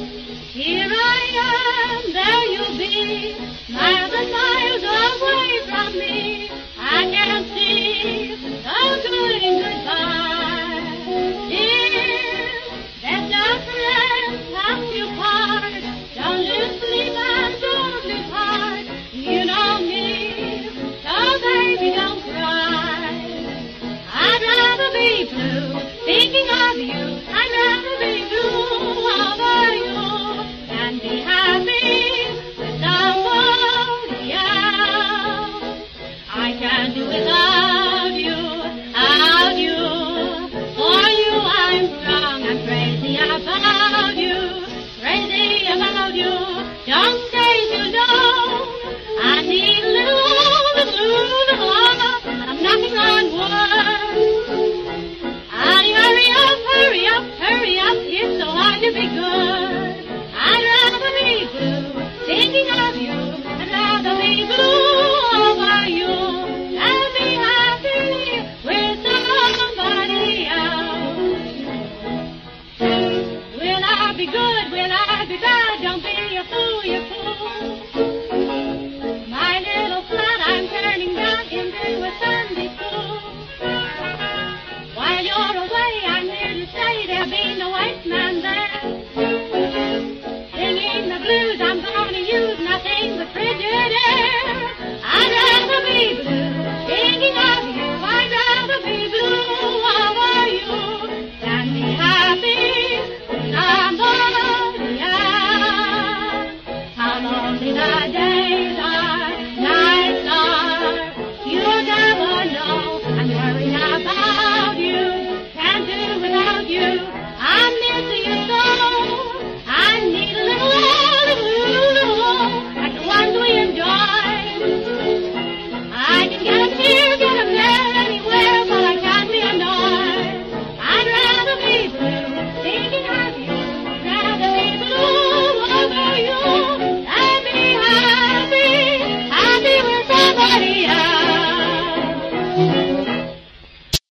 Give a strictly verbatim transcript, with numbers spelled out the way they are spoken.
Here I am, there you'll be, miles and miles away from me. I can't see the good in goodbye. Dear, there's no friend past you part. Don't lose sleep and don't lose heart. You know me, so baby don't cry. I'd rather be blue, thinking of you. I'd rather be blue over you than be happy with somebody else. I can't do without you, without you. For you I'm strong, I'm crazy about you, crazy about you. Don't stay too long. I need a little love, a little love. I'm knocking on wood. Honey, hurry up, hurry up, hurry up. It's so hard to be good. I'd rather be blue, thinking of you. I'd rather be blue over you than be happy with somebody else. Will I be good? Will I be bad?